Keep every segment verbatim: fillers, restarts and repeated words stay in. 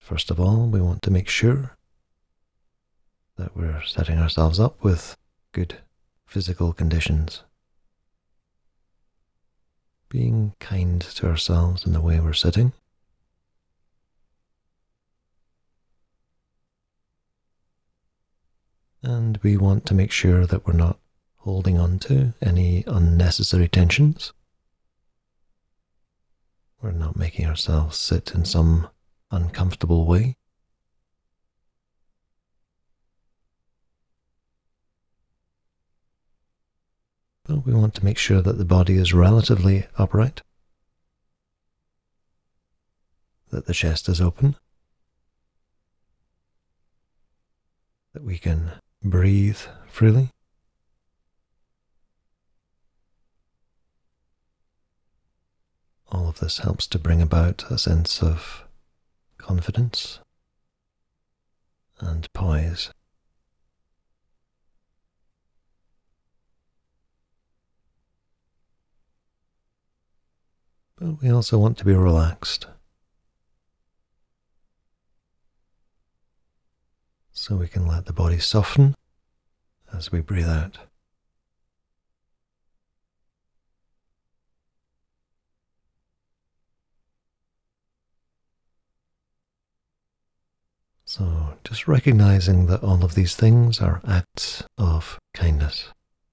First of all, we want to make sure that we're setting ourselves up with good physical conditions. Being kind to ourselves in the way we're sitting. And we want to make sure that we're not holding on to any unnecessary tensions. We're not making ourselves sit in some uncomfortable way. But we want to make sure that the body is relatively upright, that the chest is open, that we can breathe freely. All of this helps to bring about a sense of confidence and poise. But we also want to be relaxed, so we can let the body soften as we breathe out. So just recognizing that all of these things are acts of kindness.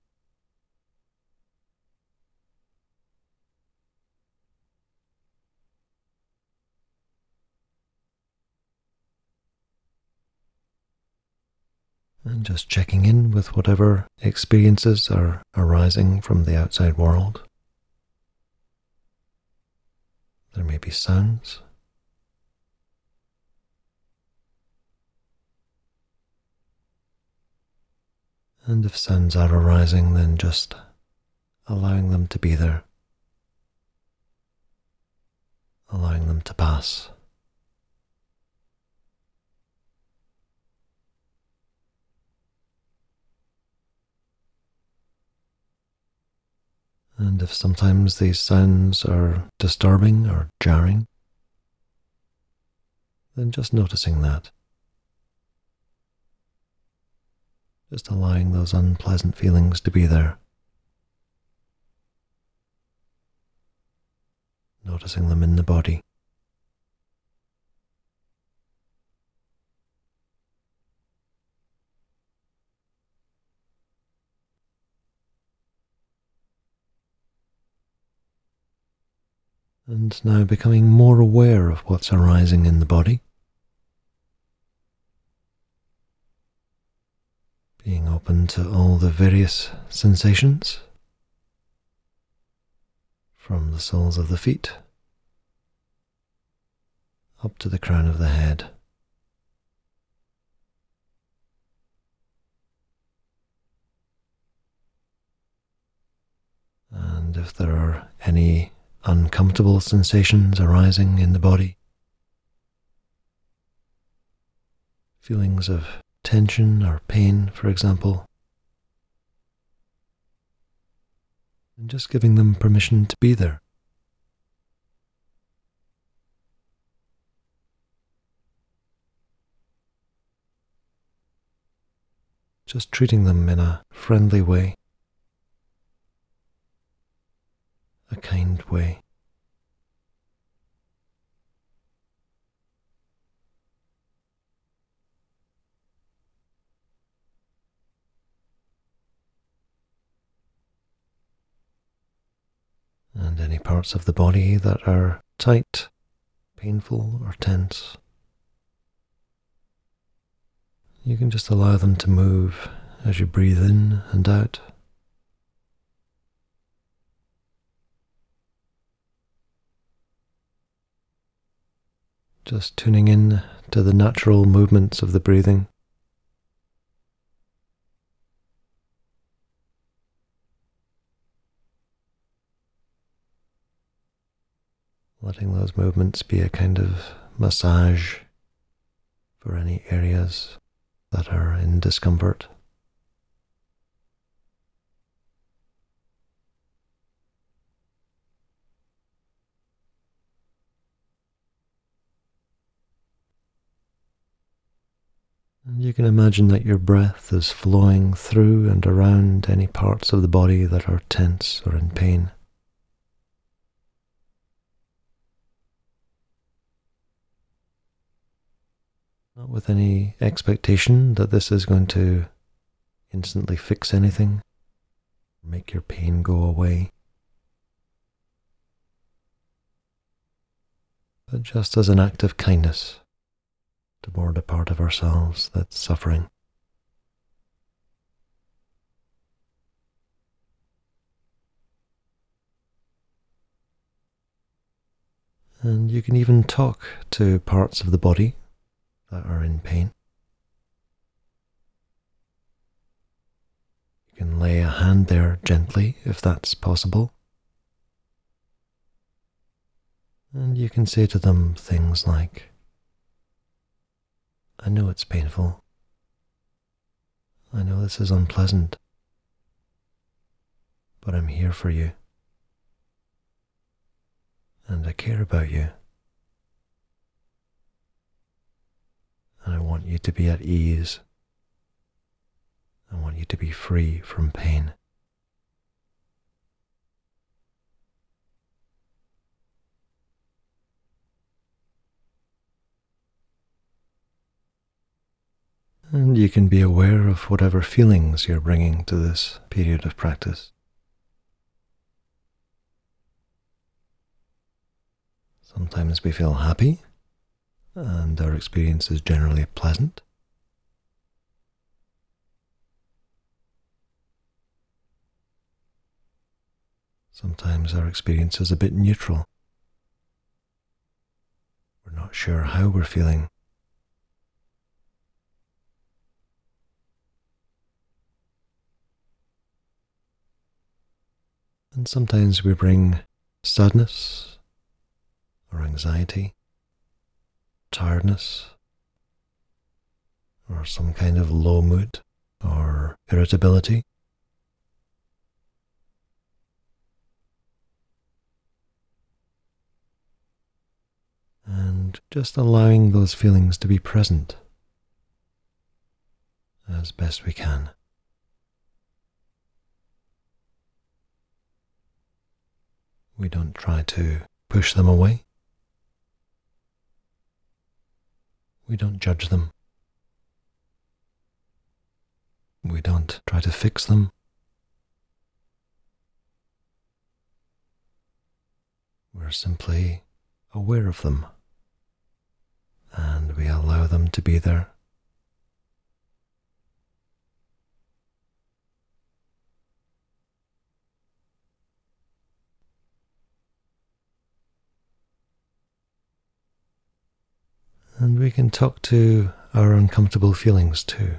And just checking in with whatever experiences are arising from the outside world. There may be sounds. And if sounds are arising, then just allowing them to be there. Allowing them to pass. And if sometimes these sounds are disturbing or jarring, then just noticing that. Just allowing those unpleasant feelings to be there. Noticing them in the body. And now becoming more aware of what's arising in the body. Being open to all the various sensations, from the soles of the feet up to the crown of the head. And if there are any uncomfortable sensations arising in the body, feelings of tension or pain, for example, and just giving them permission to be there. Just treating them in a friendly way, a kind way. And any parts of the body that are tight, painful, or tense, you can just allow them to move as you breathe in and out. Just tuning in to the natural movements of the breathing. Letting those movements be a kind of massage for any areas that are in discomfort. You can imagine that your breath is flowing through and around any parts of the body that are tense or in pain. Not with any expectation that this is going to instantly fix anything, make your pain go away, but just as an act of kindness toward a part of ourselves that's suffering. And you can even talk to parts of the body that are in pain. You can lay a hand there gently if that's possible. And you can say to them things like, I know it's painful. I know this is unpleasant, but I'm here for you. And I care about you. And I want you to be at ease. I want you to be free from pain. And you can be aware of whatever feelings you're bringing to this period of practice. Sometimes we feel happy, and our experience is generally pleasant. Sometimes our experience is a bit neutral. We're not sure how we're feeling. And sometimes we bring sadness or anxiety, tiredness, or some kind of low mood or irritability. And just allowing those feelings to be present as best we can. We don't try to push them away. We don't judge them. We don't try to fix them. We're simply aware of them, and we allow them to be there. And we can talk to our uncomfortable feelings too.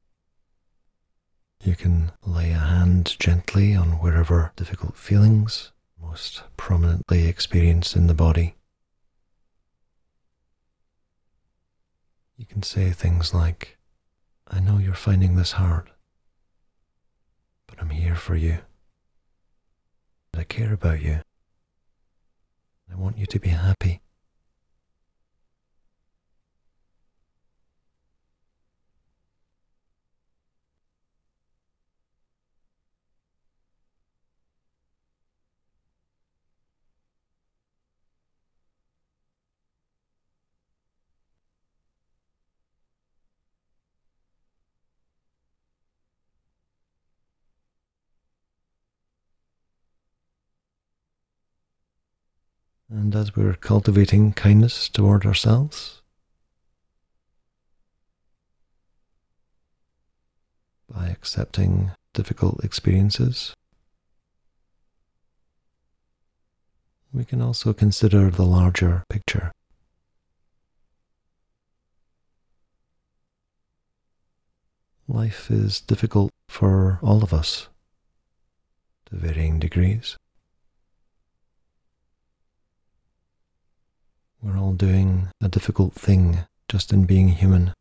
You can lay a hand gently on wherever difficult feelings most prominently experienced in the body. You can say things like, I know you're finding this hard, but I'm here for you. I care about you. I want you to be happy. And as we're cultivating kindness toward ourselves, by accepting difficult experiences, we can also consider the larger picture. Life is difficult for all of us, to varying degrees. We're all doing a difficult thing just in being human.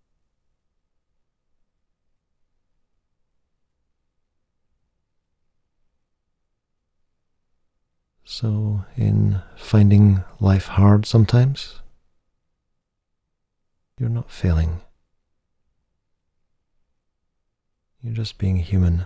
So, in finding life hard sometimes, you're not failing. You're just being human.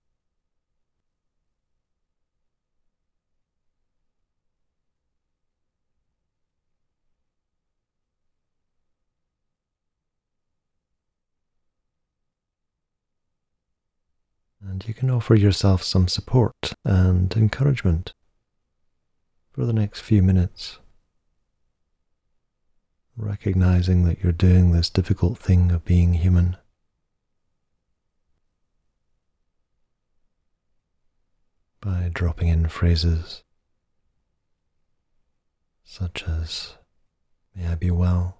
And you can offer yourself some support and encouragement for the next few minutes, recognizing that you're doing this difficult thing of being human. By dropping in phrases such as, "May I be well?"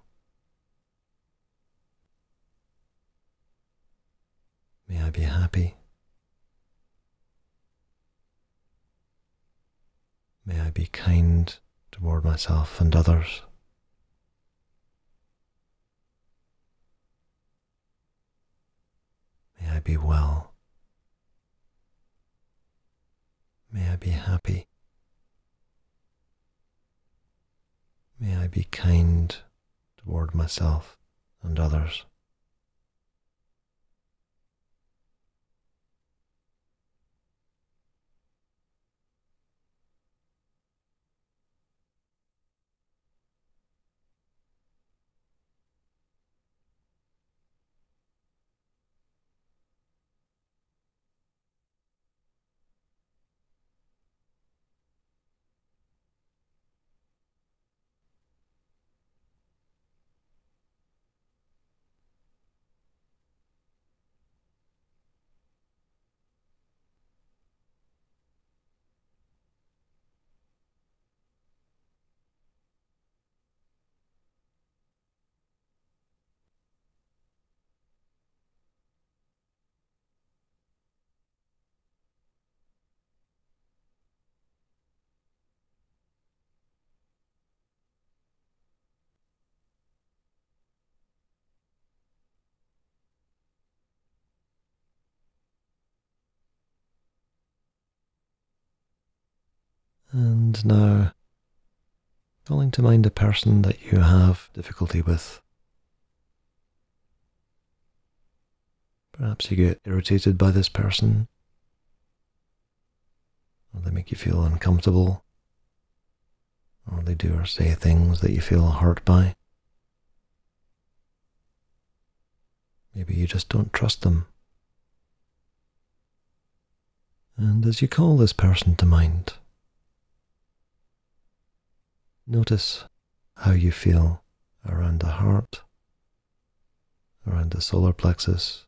"May I be happy?" "May I be kind toward myself and others?" "May I be well?" "May I be happy?" "May I be kind toward myself and others?" And now, calling to mind a person that you have difficulty with. Perhaps you get irritated by this person, or they make you feel uncomfortable, or they do or say things that you feel hurt by. Maybe you just don't trust them. And as you call this person to mind, notice how you feel around the heart, around the solar plexus.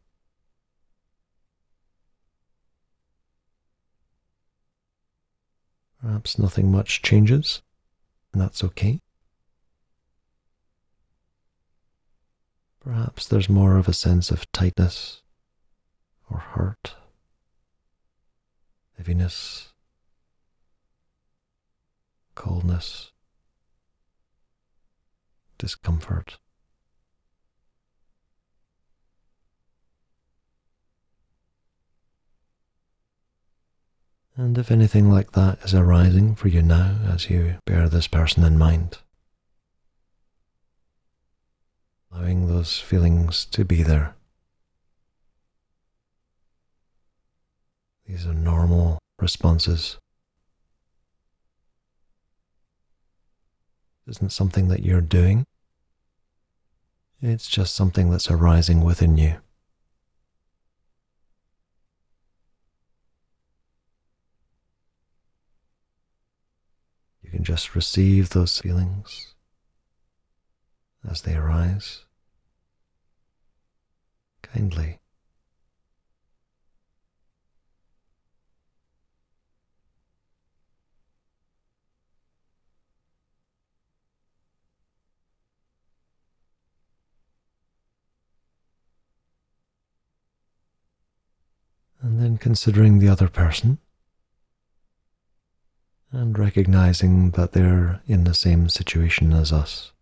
Perhaps nothing much changes, and that's okay. Perhaps there's more of a sense of tightness or hurt, heaviness, coldness, discomfort. And if anything like that is arising for you now as you bear this person in mind, allowing those feelings to be there. These are normal responses. It isn't something that you're doing. It's just something that's arising within you. You can just receive those feelings as they arise, kindly. And then considering the other person and recognizing that they're in the same situation as us.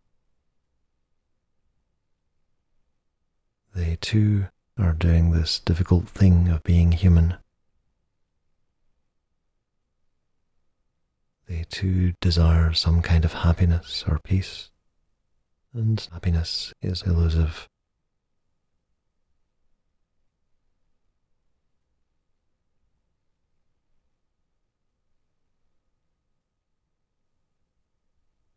They too are doing this difficult thing of being human. They too desire some kind of happiness or peace, and happiness is elusive.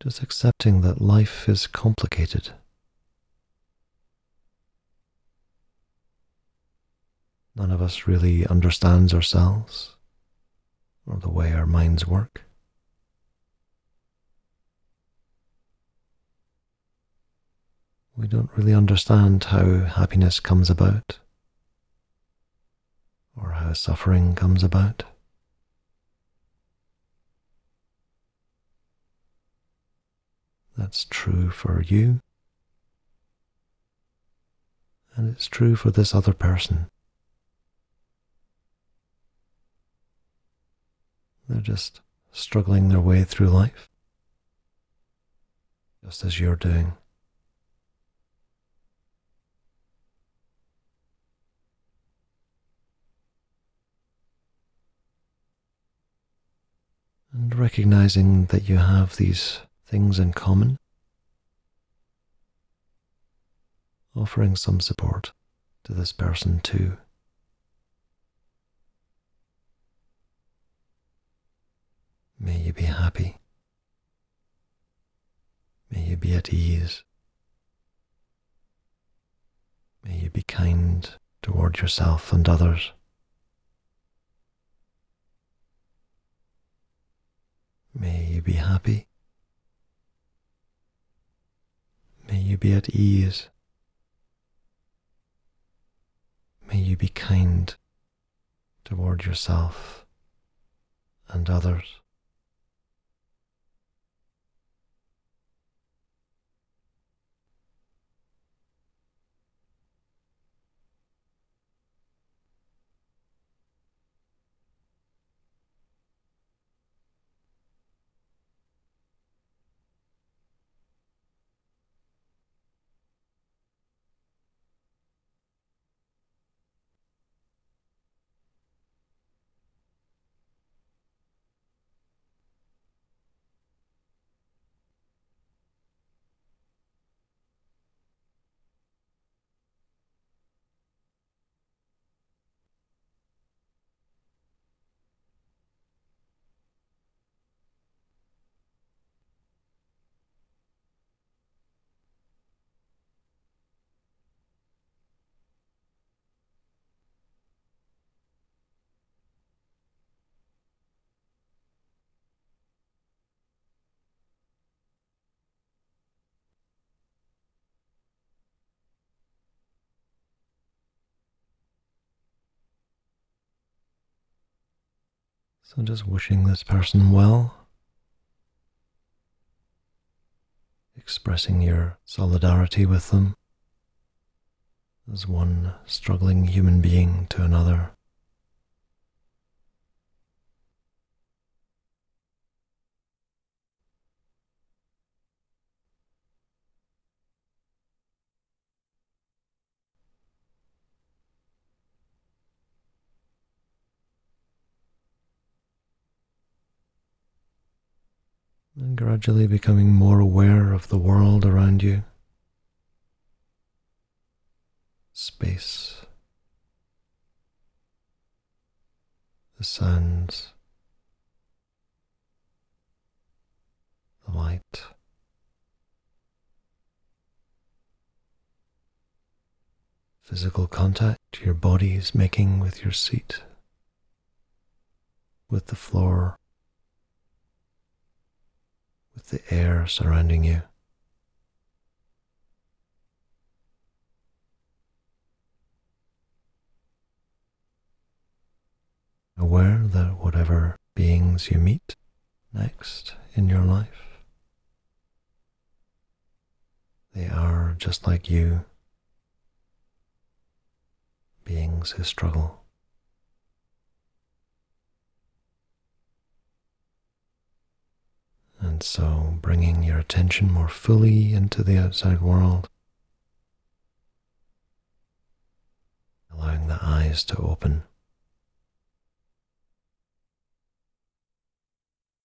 Just accepting that life is complicated. None of us really understands ourselves or the way our minds work. We don't really understand how happiness comes about or how suffering comes about. That's true for you, and it's true for this other person. They're just struggling their way through life, just as you're doing. And recognizing that you have these things in common, offering some support to this person too. May you be happy. May you be at ease. May you be kind toward yourself and others. May you be happy. May you be at ease. May you be kind toward yourself and others. So just wishing this person well, expressing your solidarity with them as one struggling human being to another. And gradually becoming more aware of the world around you. Space, the sounds, the light, physical contact your body is making with your seat, with the floor, with the air surrounding you. Aware that whatever beings you meet next in your life, they are just like you, beings who struggle. And so bringing your attention more fully into the outside world, allowing the eyes to open.